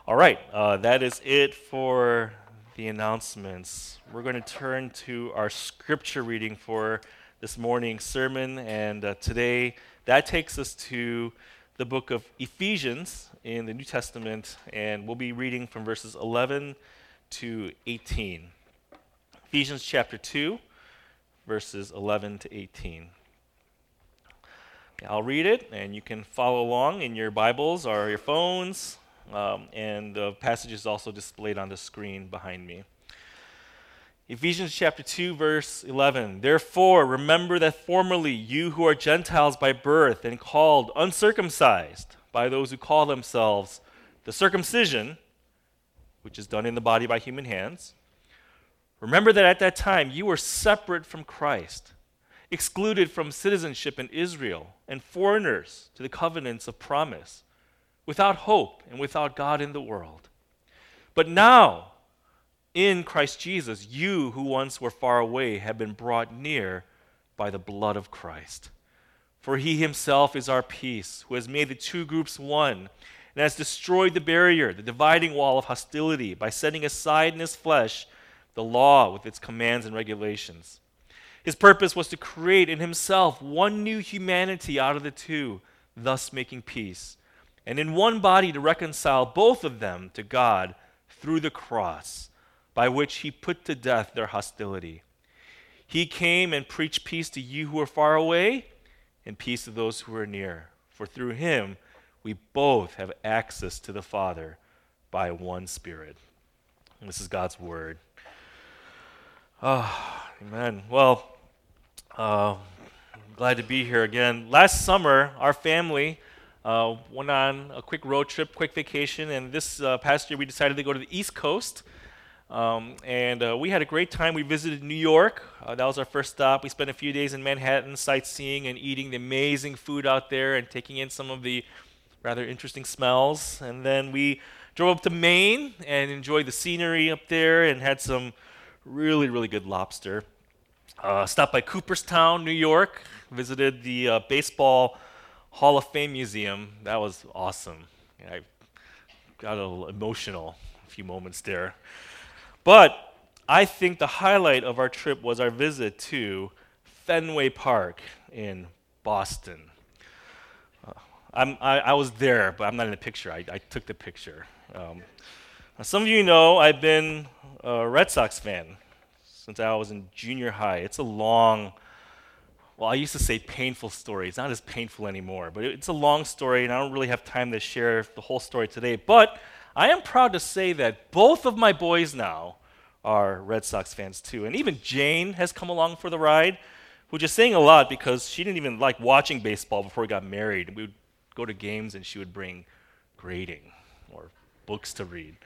All right, that is it for the announcements. We're going to turn to our scripture reading for this morning's sermon, and today that takes us to the book of Ephesians in the New Testament, and we'll be reading from verses 11 to 18. Ephesians chapter 2, verses 11 to 18. I'll read it, and you can follow along in your Bibles or your phones. And the passage is also displayed on the screen behind me. Ephesians chapter 2, verse 11. Therefore, remember that formerly you who are Gentiles by birth and called uncircumcised by those who call themselves the circumcision, which is done in the body by human hands, remember that at that time you were separate from Christ, excluded from citizenship in Israel, and foreigners to the covenants of promise, without hope and without God in the world. But now, in Christ Jesus, you who once were far away have been brought near by the blood of Christ. For he himself is our peace, who has made the two groups one, and has destroyed the barrier, the dividing wall of hostility, by setting aside in his flesh the law with its commands and regulations. His purpose was to create in himself one new humanity out of the two, thus making peace, and in one body to reconcile both of them to God through the cross, by which he put to death their hostility. He came and preached peace to you who are far away, and peace to those who are near. For through him we both have access to the Father by one Spirit. And this is God's word. Amen. Well, glad to be here again. Last summer, our family went on a quick road trip, quick vacation, and this past year we decided to go to the East Coast. And we had a great time. We visited New York. That was our first stop. We spent a few days in Manhattan sightseeing and eating the amazing food out there and taking in some of the rather interesting smells. And then we drove up to Maine and enjoyed the scenery up there and had some really, really good lobster. Stopped by Cooperstown, New York, visited the Baseball Hall of Fame Museum. That was awesome. I got a little emotional a few moments there. But I think the highlight of our trip was our visit to Fenway Park in Boston. I was there, but I'm not in the picture. I took the picture. Some of you know I've been a Red Sox fan since I was in junior high. It's a long, well, I used to say painful story. It's not as painful anymore, but it's a long story, and I don't really have time to share the whole story today. But I am proud to say that both of my boys now are Red Sox fans too. And even Jane has come along for the ride, which is saying a lot because she didn't even like watching baseball before we got married. We would go to games and she would bring grading or books to read.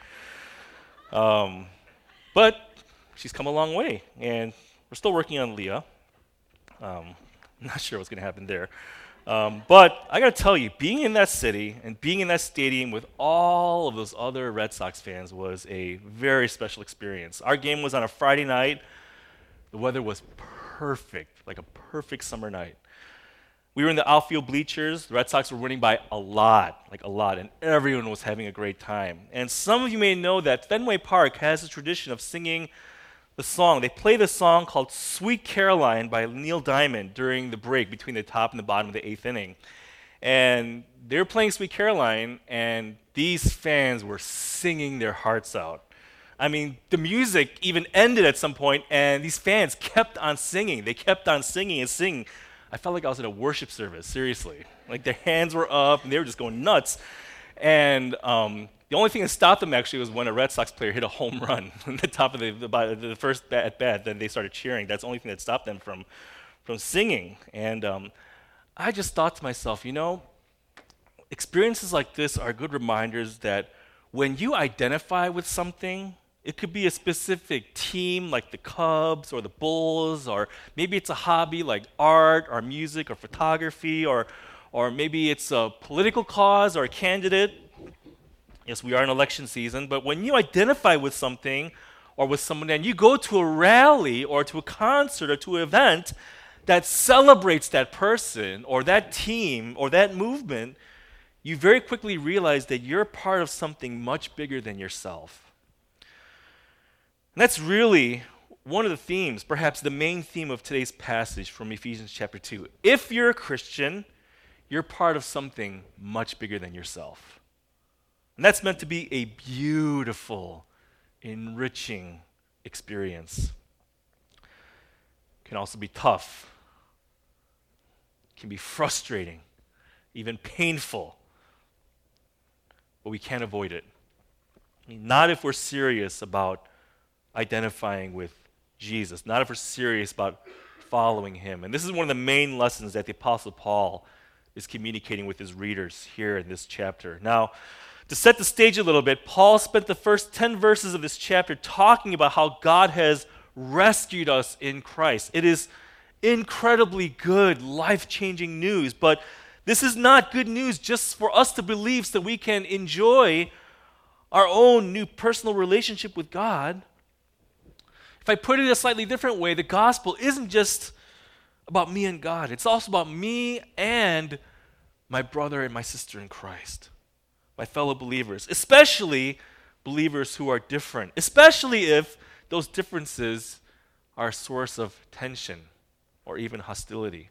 But she's come a long way, and we're still working on Leah. I'm not sure what's going to happen there. But I got to tell you, being in that city and being in that stadium with all of those other Red Sox fans was a very special experience. Our game was on a Friday night. The weather was perfect, like a perfect summer night. We were in the outfield bleachers. The Red Sox were winning by a lot, and everyone was having a great time. And some of you may know that Fenway Park has a tradition of singing the song. They play the song called Sweet Caroline by Neil Diamond during the break between the top and the bottom of the eighth inning. And they were playing Sweet Caroline, and these fans were singing their hearts out. I mean, the music even ended at some point, and these fans kept on singing. They kept on singing and singing. I felt like I was in a worship service, seriously. Like their hands were up, and they were just going nuts. And the only thing that stopped them actually was when a Red Sox player hit a home run at the top of the first at bat. Then they started cheering. That's the only thing that stopped them from singing. And I just thought to myself, experiences like this are good reminders that when you identify with something, it could be a specific team like the Cubs or the Bulls, or maybe it's a hobby like art or music or photography, or maybe it's a political cause or a candidate. Yes, we are in election season, but when you identify with something or with someone and you go to a rally or to a concert or to an event that celebrates that person or that team or that movement, you very quickly realize that you're part of something much bigger than yourself. And that's really one of the themes, perhaps the main theme of today's passage from Ephesians chapter 2. If you're a Christian, you're part of something much bigger than yourself. And that's meant to be a beautiful, enriching experience. It can also be tough. It can be frustrating, even painful. But we can't avoid it. Not if we're serious about identifying with Jesus, not if we're serious about following him. And this is one of the main lessons that the Apostle Paul is communicating with his readers here in this chapter. Now, to set the stage a little bit, Paul spent the first 10 verses of this chapter talking about how God has rescued us in Christ. It is incredibly good, life-changing news, but this is not good news just for us to believe so that we can enjoy our own new personal relationship with God. If I put it a slightly different way, the gospel isn't just about me and God. It's also about me and my brother and my sister in Christ, my fellow believers, especially believers who are different, especially if those differences are a source of tension or even hostility.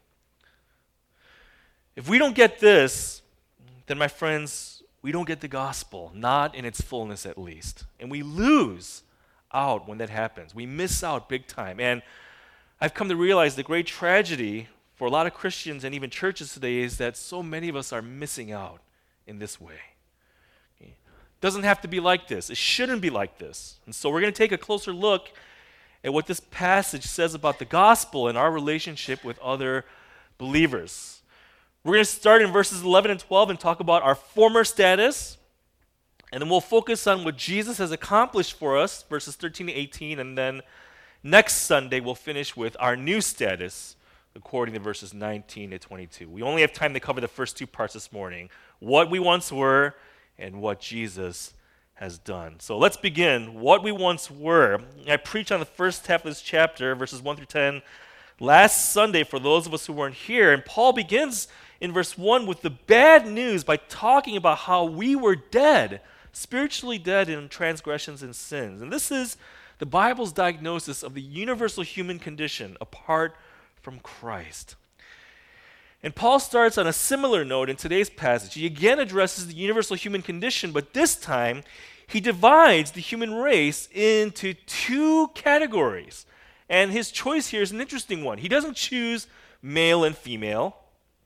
If we don't get this, then my friends, we don't get the gospel, not in its fullness at least. And we lose out when that happens. We miss out big time. And I've come to realize the great tragedy for a lot of Christians and even churches today is that so many of us are missing out in this way. It doesn't have to be like this. It shouldn't be like this. And so we're going to take a closer look at what this passage says about the gospel and our relationship with other believers. We're going to start in verses 11 and 12 and talk about our former status. And then we'll focus on what Jesus has accomplished for us, verses 13 to 18. And then next Sunday, we'll finish with our new status, according to verses 19 to 22. We only have time to cover the first two parts this morning, what we once were and what Jesus has done. So let's begin. What we once were. I preached on the first half of this chapter, verses 1 through 10, last Sunday for those of us who weren't here. And Paul begins in verse 1 with the bad news by talking about how we were dead, spiritually dead in transgressions and sins. And this is the Bible's diagnosis of the universal human condition apart from Christ. And Paul starts on a similar note in today's passage. He again addresses the universal human condition, but this time he divides the human race into two categories. And his choice here is an interesting one. He doesn't choose male and female.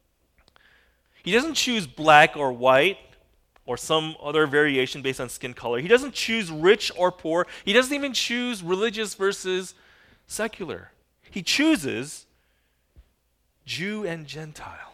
He doesn't choose black or white or some other variation based on skin color. He doesn't choose rich or poor. He doesn't even choose religious versus secular. He chooses Jew and Gentile.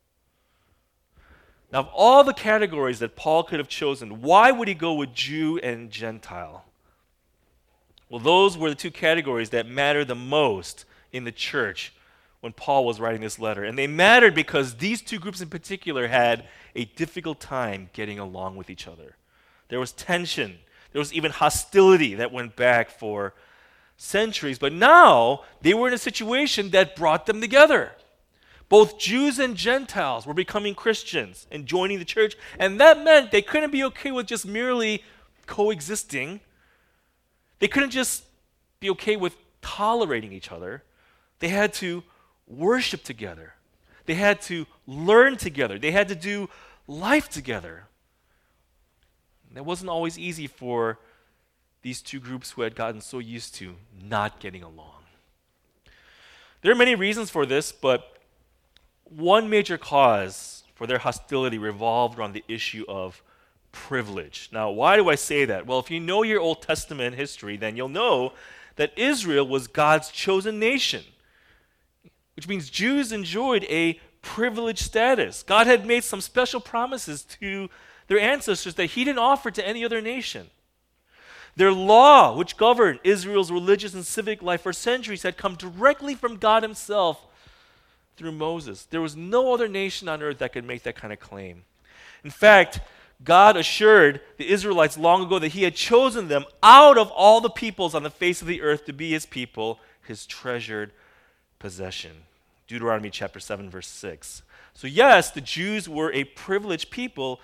Now, of all the categories that Paul could have chosen, why would he go with Jew and Gentile? Well, those were the two categories that mattered the most in the church when Paul was writing this letter. And they mattered because these two groups in particular had a difficult time getting along with each other. There was tension. There was even hostility that went back for centuries. But now they were in a situation that brought them together. Both Jews and Gentiles were becoming Christians and joining the church. And that meant they couldn't be okay with just merely coexisting. They couldn't just be okay with tolerating each other. They had to worship together. They had to learn together. They had to do life together. And that wasn't always easy for these two groups who had gotten so used to not getting along. There are many reasons for this, but one major cause for their hostility revolved around the issue of privilege. Now, why do I say that? Well, if you know your Old Testament history, then you'll know that Israel was God's chosen nation, which means Jews enjoyed a privileged status. God had made some special promises to their ancestors that he didn't offer to any other nation. Their law, which governed Israel's religious and civic life for centuries, had come directly from God himself through Moses. There was no other nation on earth that could make that kind of claim. In fact, God assured the Israelites long ago that he had chosen them out of all the peoples on the face of the earth to be his people, his treasured possession. Deuteronomy chapter 7, verse 6. So yes, the Jews were a privileged people,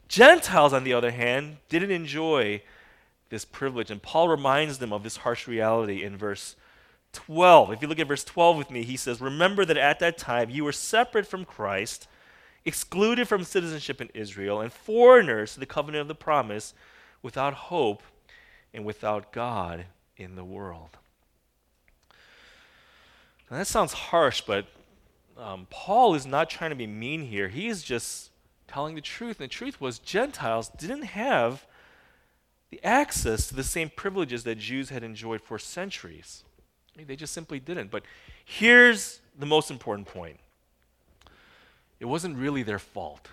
Gentiles, on the other hand, didn't enjoy this privilege. And Paul reminds them of this harsh reality in verse 12. If you look at verse 12 with me, he says, "Remember that at that time you were separate from Christ, excluded from citizenship in Israel, and foreigners to the covenant of the promise, without hope and without God in the world." Now that sounds harsh, but Paul is not trying to be mean here. He is just telling the truth. And the truth was Gentiles didn't have the access to the same privileges that Jews had enjoyed for centuries. They just simply didn't. But here's the most important point. It wasn't really their fault.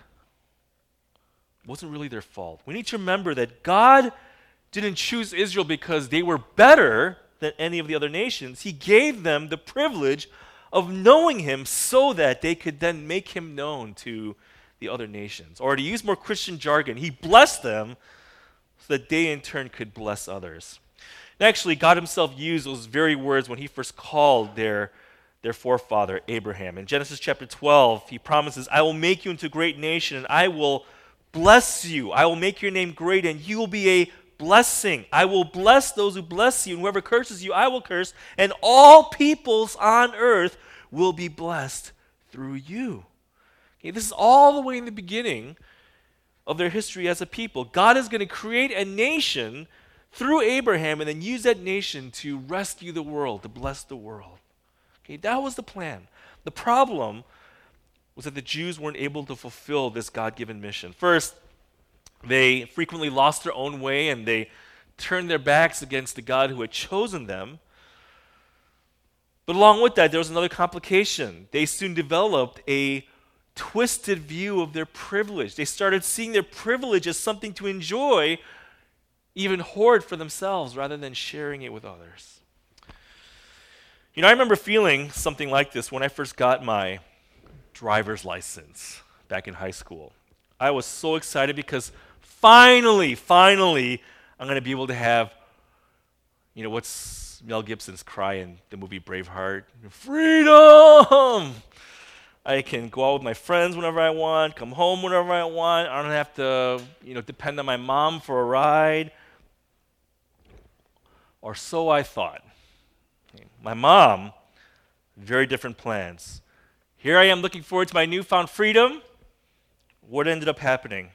It wasn't really their fault. We need to remember that God didn't choose Israel because they were better than any of the other nations. He gave them the privilege of knowing him so that they could then make him known to the other nations. Or to use more Christian jargon, he blessed them so that they in turn could bless others. And actually, God himself used those very words when he first called their forefather Abraham. In Genesis chapter 12, he promises, "I will make you into a great nation, and I will bless you. I will make your name great, and you will be a blessing. I will bless those who bless you, and whoever curses you, I will curse, and all peoples on earth will be blessed through you." Okay, this is all the way in the beginning of their history as a people. God is going to create a nation through Abraham and then use that nation to rescue the world, to bless the world. Okay, that was the plan. The problem was that the Jews weren't able to fulfill this God-given mission. First, they frequently lost their own way and they turned their backs against the God who had chosen them. But along with that, there was another complication. They soon developed a twisted view of their privilege. They started seeing their privilege as something to enjoy, even hoard for themselves, rather than sharing it with others. You know, I remember feeling something like this when I first got my driver's license back in high school. I was so excited because finally, I'm going to be able to have, you know, what's Mel Gibson's cry in the movie Braveheart? Freedom! I can go out with my friends whenever I want, come home whenever I want. I don't have to, depend on my mom for a ride. Or so I thought. My mom, very different plans. Here I am looking forward to my newfound freedom. What ended up happening?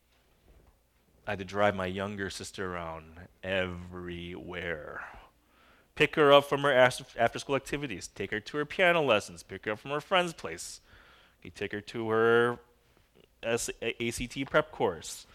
I had to drive my younger sister around everywhere. Pick her up from her after-school activities. Take her to her piano lessons. Pick her up from her friend's place. You take her to her ACT prep course.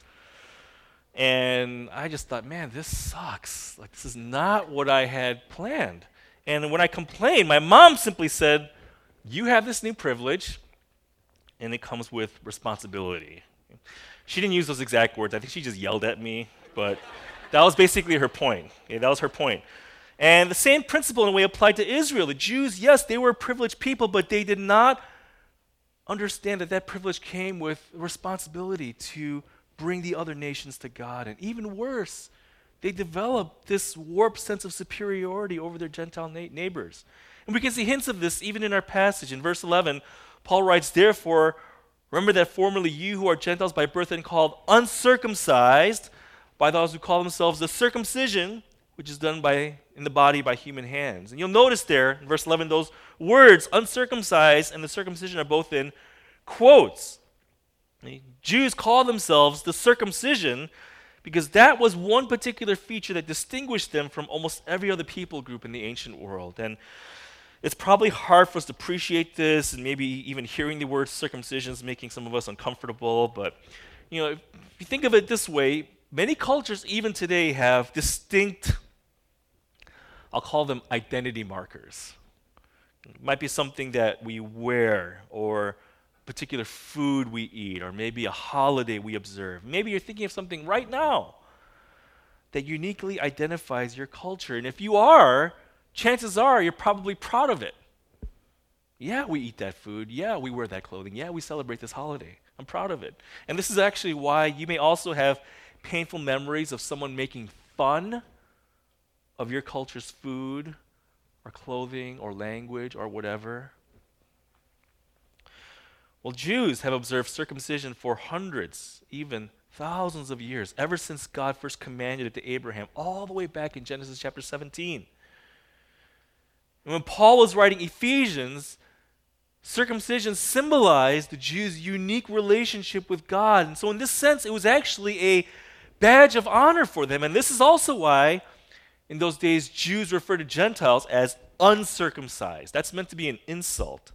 And I just thought, man, this sucks. Like, this is not what I had planned. And when I complained, my mom simply said, "You have this new privilege, and it comes with responsibility." She didn't use those exact words. I think she just yelled at me, but that was basically her point. Okay, that was her point. And the same principle in a way applied to Israel. The Jews, yes, they were a privileged people, but they did not understand that privilege came with responsibility to bring the other nations to God. And even worse, they developed this warped sense of superiority over their Gentile neighbors. And we can see hints of this even in our passage. In verse 11, Paul writes, "Therefore, remember that formerly you who are Gentiles by birth and called uncircumcised by those who call themselves the circumcision, which is done in the body by human hands." And you'll notice there in verse 11, those words, uncircumcised and the circumcision, are both in quotes. The Jews call themselves the circumcision because that was one particular feature that distinguished them from almost every other people group in the ancient world. And it's probably hard for us to appreciate this, and maybe even hearing the word circumcision is making some of us uncomfortable. But if you think of it this way, many cultures even today have distinct, I'll call them identity markers. It might be something that we wear, or particular food we eat, or maybe a holiday we observe. Maybe you're thinking of something right now that uniquely identifies your culture. And if you are, chances are you're probably proud of it. Yeah, we eat that food. Yeah, we wear that clothing. Yeah, we celebrate this holiday. I'm proud of it. And this is actually why you may also have painful memories of someone making fun of your culture's food or clothing or language or whatever. Well, Jews have observed circumcision for hundreds, even Thousands of years, ever since God first commanded it to Abraham, all the way back in Genesis chapter 17. And when Paul was writing Ephesians, circumcision symbolized the Jews' unique relationship with God. And so in this sense, it was actually a badge of honor for them. And this is also why, in those days, Jews referred to Gentiles as uncircumcised. That's meant to be an insult.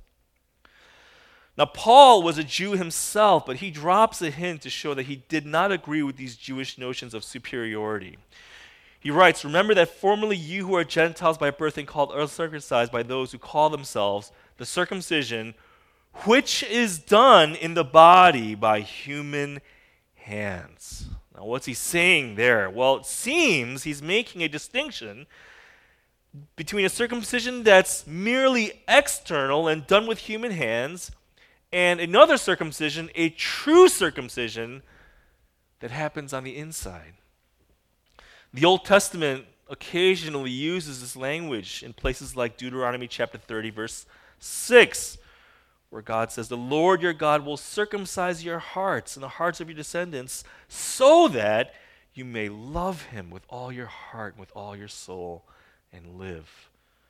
Now, Paul was a Jew himself, but he drops a hint to show that he did not agree with these Jewish notions of superiority. He writes, "Remember that formerly you who are Gentiles by birth and called uncircumcised by those who call themselves the circumcision, which is done in the body by human hands." Now, what's he saying there? Well, it seems he's making a distinction between a circumcision that's merely external and done with human hands, and another circumcision, a true circumcision that happens on the inside. The Old Testament occasionally uses this language in places like Deuteronomy chapter 30, verse 6, where God says, "The Lord your God will circumcise your hearts and the hearts of your descendants so that you may love him with all your heart and with all your soul and live."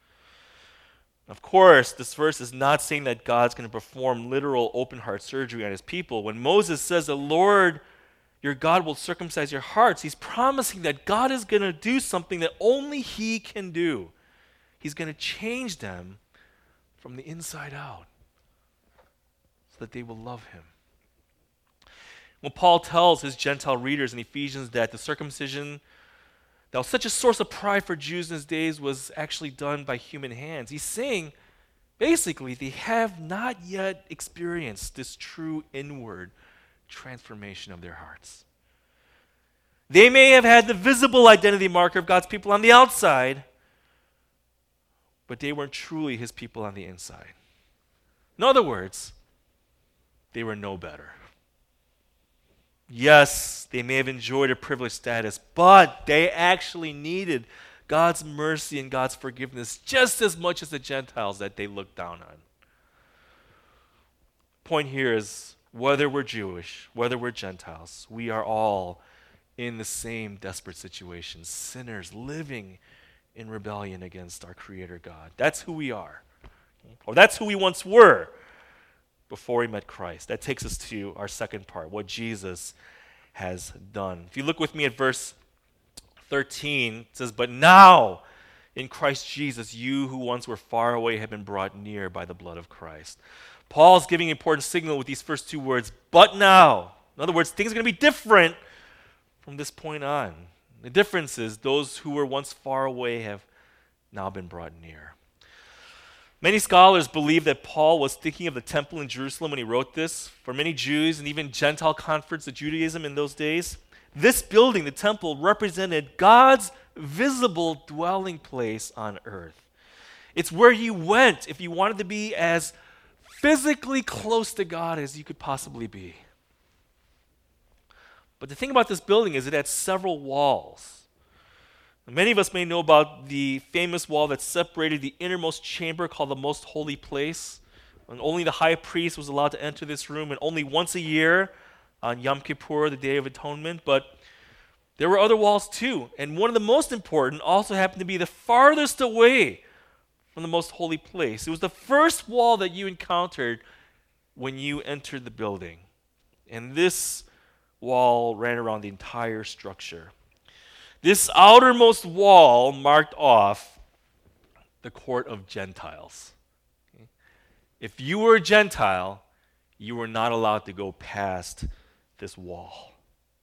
Of course, this verse is not saying that God's going to perform literal open heart surgery on his people. When Moses says the Lord your God will circumcise your hearts, he's promising that God is going to do something that only he can do. He's going to change them from the inside out so that they will love him. When Paul tells his Gentile readers in Ephesians that the circumcision that was such a source of pride for Jews in his days was actually done by human hands, he's saying, basically, they have not yet experienced this true inward transformation of their hearts. They may have had the visible identity marker of God's people on the outside, but they weren't truly his people on the inside. In other words, they were no better. Yes, they may have enjoyed a privileged status, but they actually needed God's mercy and God's forgiveness just as much as the Gentiles that they looked down on. Point here is, whether we're Jewish, whether we're Gentiles, we are all in the same desperate situation, sinners living in rebellion against our Creator God. That's who we are. Or that's who we once were before we met Christ. That takes us to our second part, what Jesus has done. If you look with me at verse 13, it says, "But now in Christ Jesus, you who once were far away have been brought near by the blood of Christ." Paul's giving an important signal with these first two words, "but now." In other words, things are going to be different from this point on. The difference is those who were once far away have now been brought near. Many scholars believe that Paul was thinking of the temple in Jerusalem when he wrote this. For many Jews and even Gentile converts to Judaism in those days, this building, the temple, represented God's visible dwelling place on earth. It's where you went if you wanted to be as physically close to God as you could possibly be. But the thing about this building is it had several walls. Many of us may know about the famous wall that separated the innermost chamber called the most holy place. And only the high priest was allowed to enter this room, and only once a year on Yom Kippur, the Day of Atonement. But there were other walls too. And one of the most important also happened to be the farthest away from the most holy place. It was the first wall that you encountered when you entered the building. And this wall ran around the entire structure. This outermost wall marked off the court of Gentiles. Okay? If you were a Gentile, you were not allowed to go past this wall.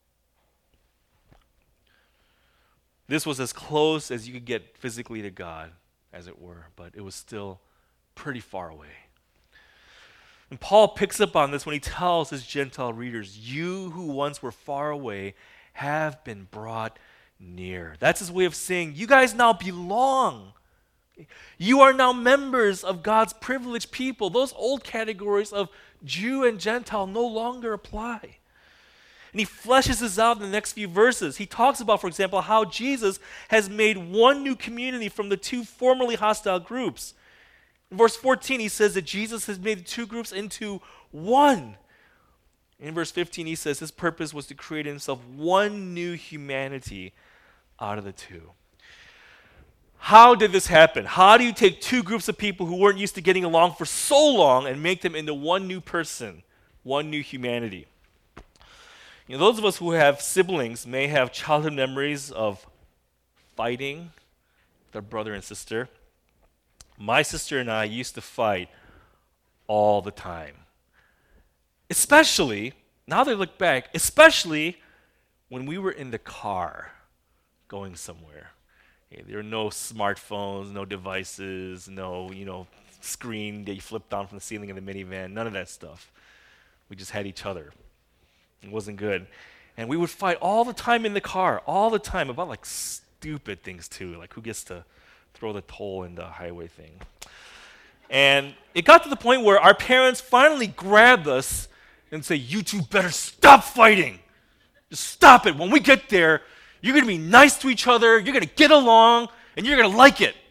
This was as close as you could get physically to God, as it were, but it was still pretty far away. And Paul picks up on this when he tells his Gentile readers, "You who once were far away have been brought near." That's his way of saying, you guys now belong. You are now members of God's privileged people. Those old categories of Jew and Gentile no longer apply. And he fleshes this out in the next few verses. He talks about, for example, how Jesus has made one new community from the two formerly hostile groups. In verse 14, he says that Jesus has made the two groups into one. In verse 15, he says his purpose was to create in himself one new humanity out of the two. How did this happen? How do you take two groups of people who weren't used to getting along for so long and make them into one new person, one new humanity? Those of us who have siblings may have childhood memories of fighting with our brother and sister. My sister and I used to fight all the time. Especially, now that I look back, especially when we were in the car going somewhere. There were no smartphones, no devices, no, screen that you flipped on from the ceiling of the minivan, none of that stuff. We just had each other. It wasn't good. And we would fight all the time in the car, all the time, about like stupid things too, like who gets to throw the toll in the highway thing. And it got to the point where our parents finally grabbed us and say, "You two better stop fighting. Just stop it. When we get there, you're going to be nice to each other, you're going to get along, and you're going to like it."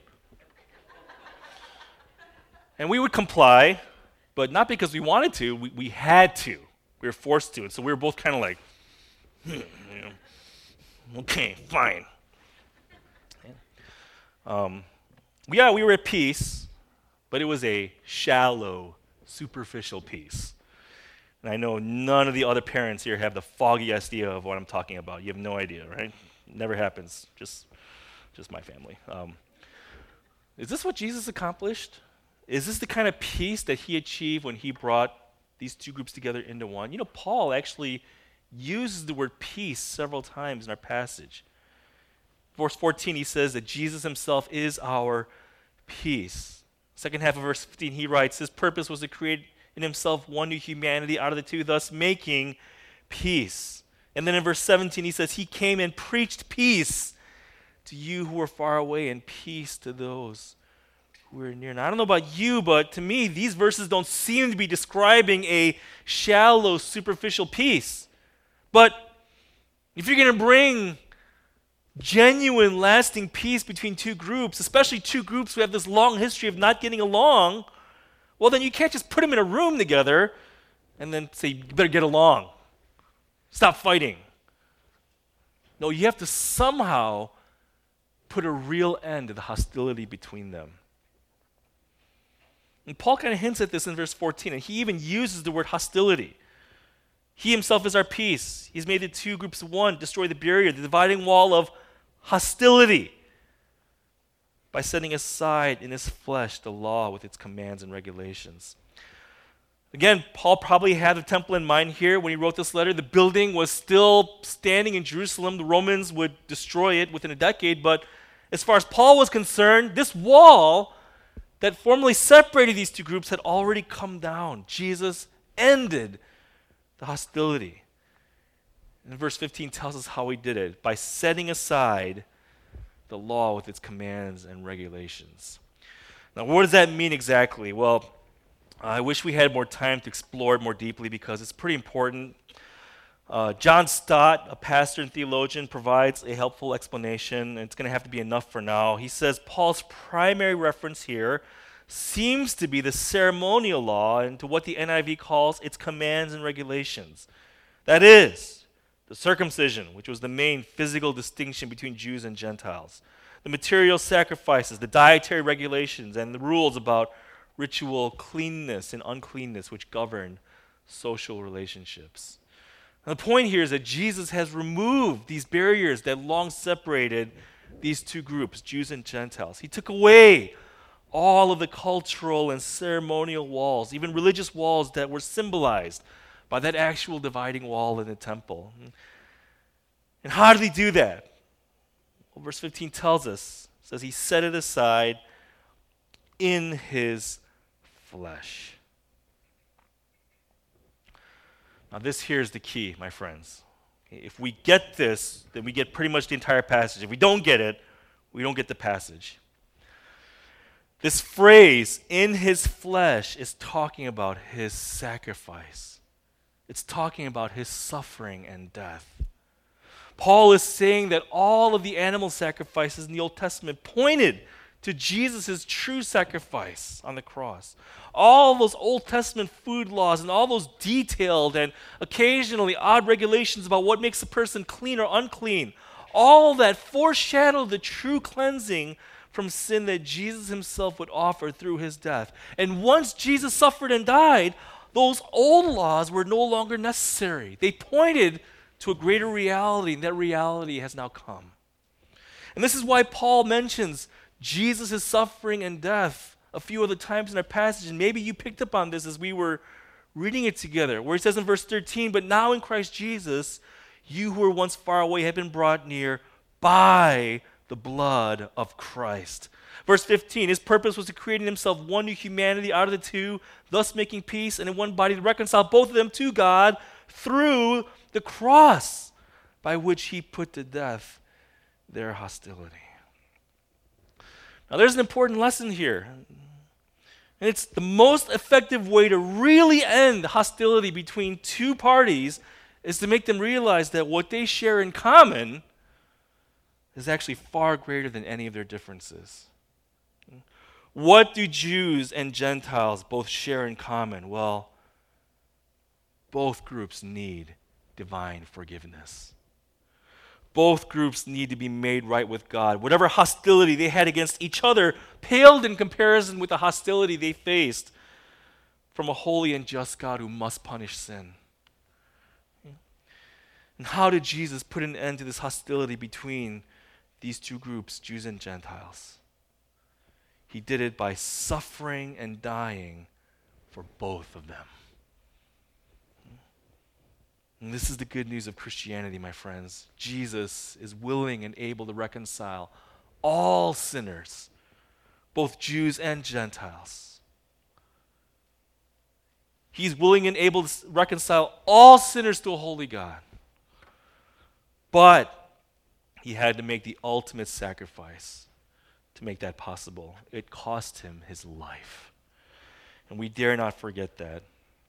And we would comply, but not because we wanted to. We had to. We were forced to. And so we were both kind of like, okay, fine. We were at peace, but it was a shallow, superficial peace. And I know none of the other parents here have the foggiest idea of what I'm talking about. You have no idea, right? Never happens. Just my family. Is this what Jesus accomplished? Is this the kind of peace that he achieved when he brought these two groups together into one? Paul actually uses the word peace several times in our passage. Verse 14, he says that Jesus himself is our peace. Second half of verse 15, he writes, his purpose was to create in himself one new humanity out of the two, thus making peace. And then in verse 17, he says, he came and preached peace to you who are far away and peace to those who are near. Now, I don't know about you, but to me, these verses don't seem to be describing a shallow, superficial peace. But if you're going to bring genuine, lasting peace between two groups, especially two groups who have this long history of not getting along, well, then you can't just put them in a room together and then say, you better get along. Stop fighting. No, you have to somehow put a real end to the hostility between them. And Paul kind of hints at this in verse 14, and he even uses the word hostility. He himself is our peace. He's made the two groups one, destroy the barrier, the dividing wall of hostility, by setting aside in his flesh the law with its commands and regulations. Again, Paul probably had the temple in mind here when he wrote this letter. The building was still standing in Jerusalem. The Romans would destroy it within a decade, but as far as Paul was concerned, this wall that formerly separated these two groups had already come down. Jesus ended the hostility. And verse 15 tells us how he did it, by setting aside the law with its commands and regulations. Now, what does that mean exactly? Well, I wish we had more time to explore it more deeply because it's pretty important. John Stott, a pastor and theologian, provides a helpful explanation, and it's going to have to be enough for now. He says Paul's primary reference here seems to be the ceremonial law and to what the NIV calls its commands and regulations. That is, the circumcision, which was the main physical distinction between Jews and Gentiles, the material sacrifices, the dietary regulations, and the rules about ritual cleanness and uncleanness, which govern social relationships. And the point here is that Jesus has removed these barriers that long separated these two groups, Jews and Gentiles. He took away all of the cultural and ceremonial walls, even religious walls that were symbolized by that actual dividing wall in the temple. And how did he do that? Well, verse 15 tells us, says he set it aside in his flesh. Now this here is the key, my friends. If we get this, then we get pretty much the entire passage. If we don't get it, we don't get the passage. This phrase, in his flesh, is talking about his sacrifice. It's talking about his suffering and death. Paul is saying that all of the animal sacrifices in the Old Testament pointed to Jesus' true sacrifice on the cross. All those Old Testament food laws and all those detailed and occasionally odd regulations about what makes a person clean or unclean, all that foreshadowed the true cleansing from sin that Jesus himself would offer through his death. And once Jesus suffered and died, those old laws were no longer necessary. They pointed to a greater reality, and that reality has now come. And this is why Paul mentions Jesus' suffering and death a few other times in our passage. And maybe you picked up on this as we were reading it together, where he says in verse 13, "But now in Christ Jesus, you who were once far away have been brought near by the blood of Christ." Verse 15, his purpose was to create in himself one new humanity out of the two, thus making peace, and in one body to reconcile both of them to God through the cross, by which he put to death their hostility. Now there's an important lesson here. And it's the most effective way to really end hostility between two parties is to make them realize that what they share in common is actually far greater than any of their differences. What do Jews and Gentiles both share in common? Well, both groups need divine forgiveness. Both groups need to be made right with God. Whatever hostility they had against each other paled in comparison with the hostility they faced from a holy and just God who must punish sin. And how did Jesus put an end to this hostility between these two groups, Jews and Gentiles? He did it by suffering and dying for both of them. And this is the good news of Christianity, my friends. Jesus is willing and able to reconcile all sinners, both Jews and Gentiles. He's willing and able to reconcile all sinners to a holy God. But he had to make the ultimate sacrifice to make that possible. It cost him his life. And we dare not forget that.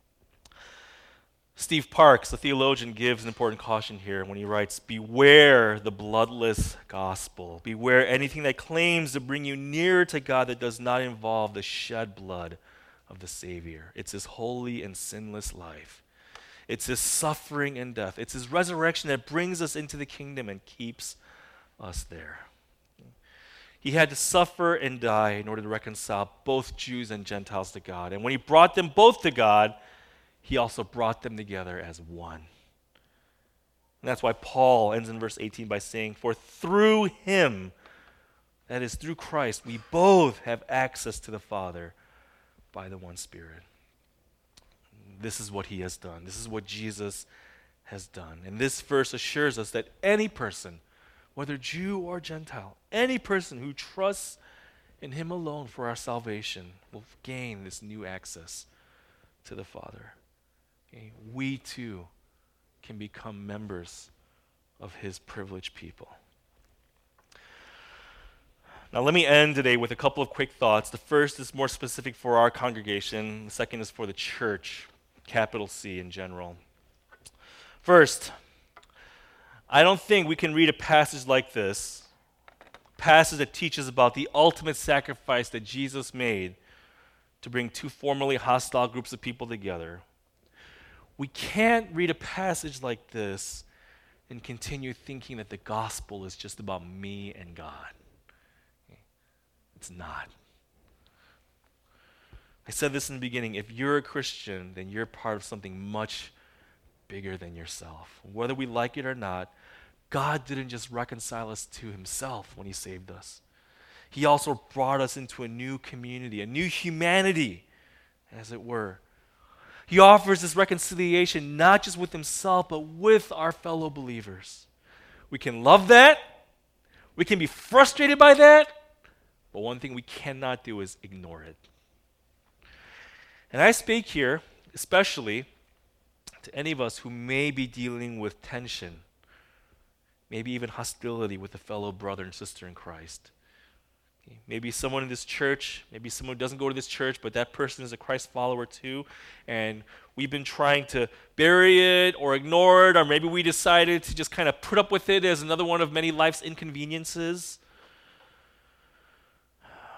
Steve Parks, the theologian, gives an important caution here when he writes, "Beware the bloodless gospel. Beware anything that claims to bring you nearer to God that does not involve the shed blood of the Savior. It's his holy and sinless life. It's his suffering and death. It's his resurrection that brings us into the kingdom and keeps us there." He had to suffer and die in order to reconcile both Jews and Gentiles to God. And when he brought them both to God, he also brought them together as one. And that's why Paul ends in verse 18 by saying, "For through him," that is through Christ, "we both have access to the Father by the one Spirit." This is what he has done. This is what Jesus has done. And this verse assures us that any person, whether Jew or Gentile, any person who trusts in him alone for our salvation will gain this new access to the Father. Okay? We too can become members of his privileged people. Now let me end today with a couple of quick thoughts. The first is more specific for our congregation. The second is for the church, capital C in general. First, I don't think we can read a passage like this, a passage that teaches about the ultimate sacrifice that Jesus made to bring two formerly hostile groups of people together. We can't read a passage like this and continue thinking that the gospel is just about me and God. It's not. I said this in the beginning. If you're a Christian, then you're part of something much bigger than yourself. Whether we like it or not, God didn't just reconcile us to himself when he saved us. He also brought us into a new community, a new humanity, as it were. He offers this reconciliation not just with himself, but with our fellow believers. We can love that. We can be frustrated by that. But one thing we cannot do is ignore it. And I speak here especially to any of us who may be dealing with tension, maybe even hostility with a fellow brother and sister in Christ. Maybe someone in this church, maybe someone who doesn't go to this church, but that person is a Christ follower too, and we've been trying to bury it or ignore it, or maybe we decided to just kind of put up with it as another one of many life's inconveniences.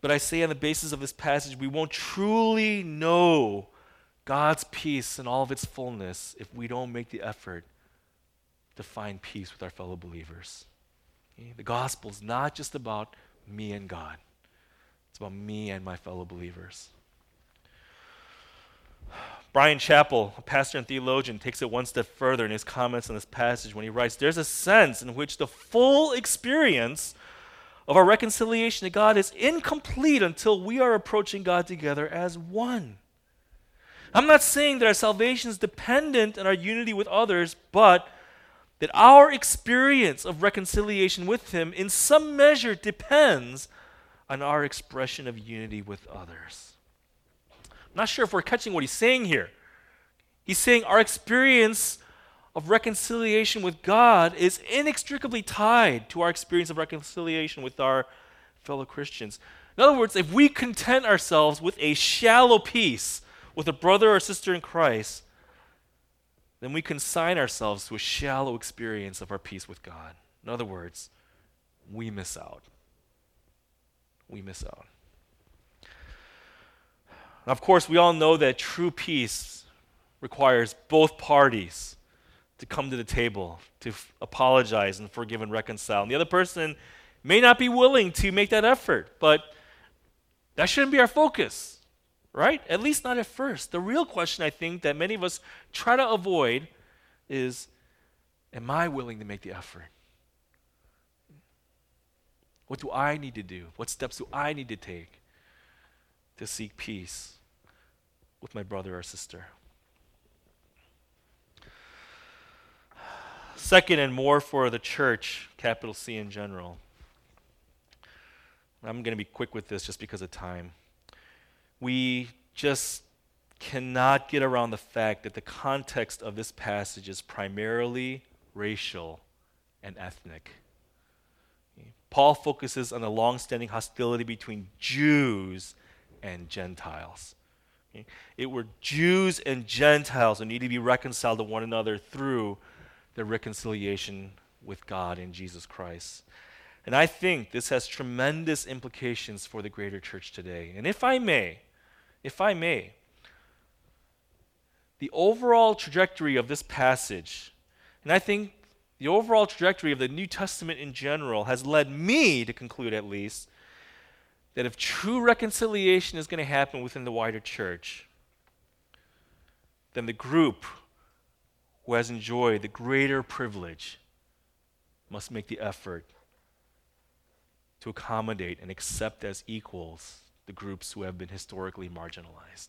But I say on the basis of this passage, we won't truly know God's peace in all of its fullness if we don't make the effort to find peace with our fellow believers. Okay? The gospel is not just about me and God. It's about me and my fellow believers. Brian Chappell, a pastor and theologian, takes it one step further in his comments on this passage when he writes, there's a sense in which the full experience of our reconciliation to God is incomplete until we are approaching God together as one. I'm not saying that our salvation is dependent on our unity with others, but that our experience of reconciliation with Him in some measure depends on our expression of unity with others. I'm not sure if we're catching what he's saying here. He's saying our experience of reconciliation with God is inextricably tied to our experience of reconciliation with our fellow Christians. In other words, if we content ourselves with a shallow peace with a brother or sister in Christ, then we consign ourselves to a shallow experience of our peace with God. In other words, we miss out. We miss out. Now, of course, we all know that true peace requires both parties to come to the table, to apologize and forgive and reconcile. And the other person may not be willing to make that effort, but that shouldn't be our focus, right? At least not at first. The real question, I think, that many of us try to avoid is, am I willing to make the effort? What do I need to do? What steps do I need to take to seek peace with my brother or sister? Second, and more for the church, capital C in general. I'm going to be quick with this just because of time. We just cannot get around the fact that the context of this passage is primarily racial and ethnic. Paul focuses on the long-standing hostility between Jews and Gentiles. It were Jews and Gentiles who need to be reconciled to one another through the reconciliation with God in Jesus Christ. And I think this has tremendous implications for the greater church today. And if I may, the overall trajectory of this passage, and I think the overall trajectory of the New Testament in general, has led me to conclude at least that if true reconciliation is going to happen within the wider church, then the group who has enjoyed the greater privilege must make the effort to accommodate and accept as equals the groups who have been historically marginalized.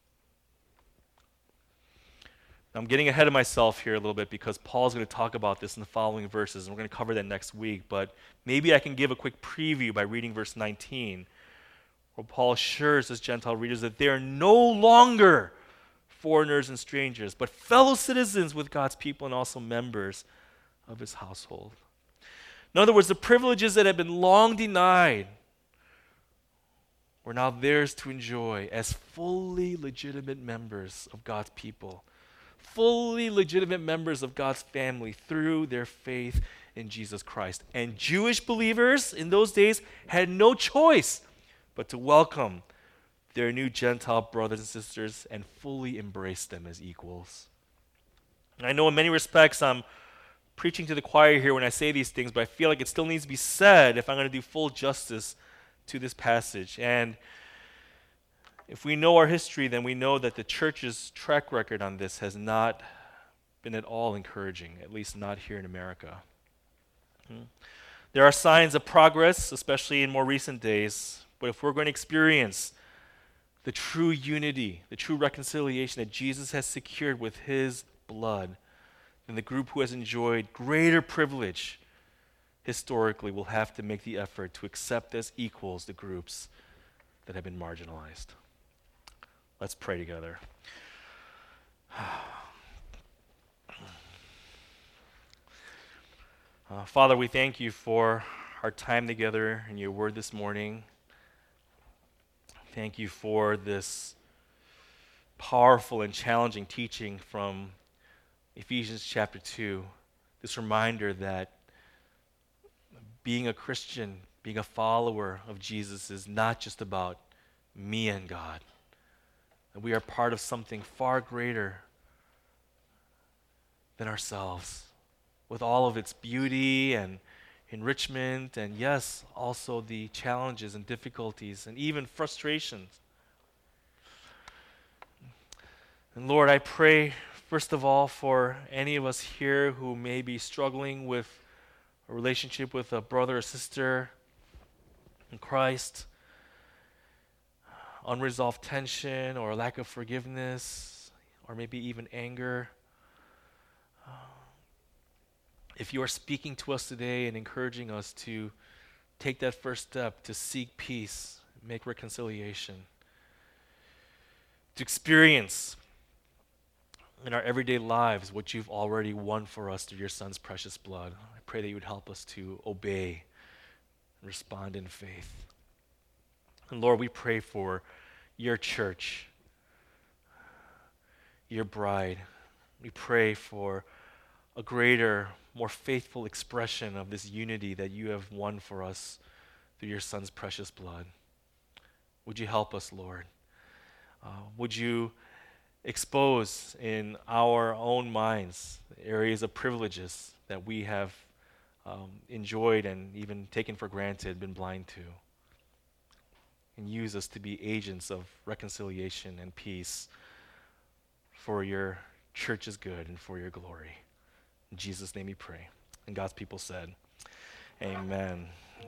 Now, I'm getting ahead of myself here a little bit because Paul's going to talk about this in the following verses, and we're going to cover that next week, but maybe I can give a quick preview by reading verse 19, where Paul assures his Gentile readers that they are no longer foreigners and strangers, but fellow citizens with God's people and also members of his household. In other words, the privileges that had been long denied were now theirs to enjoy as fully legitimate members of God's people, fully legitimate members of God's family through their faith in Jesus Christ. And Jewish believers in those days had no choice but to welcome their new Gentile brothers and sisters and fully embrace them as equals. And I know in many respects I'm preaching to the choir here when I say these things, but I feel like it still needs to be said if I'm going to do full justice to this passage. And if we know our history, then we know that the church's track record on this has not been at all encouraging, at least not here in America. There are signs of progress, especially in more recent days, but if we're going to experience the true unity, the true reconciliation that Jesus has secured with his blood, then the group who has enjoyed greater privilege historically will have to make the effort to accept as equals the groups that have been marginalized. Let's pray together. Father, we thank you for our time together in your word this morning. Thank you for this powerful and challenging teaching from Ephesians chapter 2, this reminder that being a Christian, Being a follower of Jesus is not just about me and God. That we are part of something far greater than ourselves, with all of its beauty and enrichment, and yes, also the challenges and difficulties and even frustrations. And Lord, I pray, first of all, for any of us here who may be struggling with a relationship with a brother or sister in Christ, unresolved tension or lack of forgiveness, or maybe even anger. If you are speaking to us today and encouraging us to take that first step to seek peace, make reconciliation, to experience in our everyday lives what you've already won for us through your Son's precious blood, I pray that you would help us to obey and respond in faith. And Lord, we pray for your church, your bride. We pray for a greater, more faithful expression of this unity that you have won for us through your Son's precious blood. Would you help us, Lord? Would you expose in our own minds areas of privileges that we have enjoyed and even taken for granted, been blind to? And use us to be agents of reconciliation and peace for your church's good and for your glory. In Jesus' name we pray. And God's people said, Amen.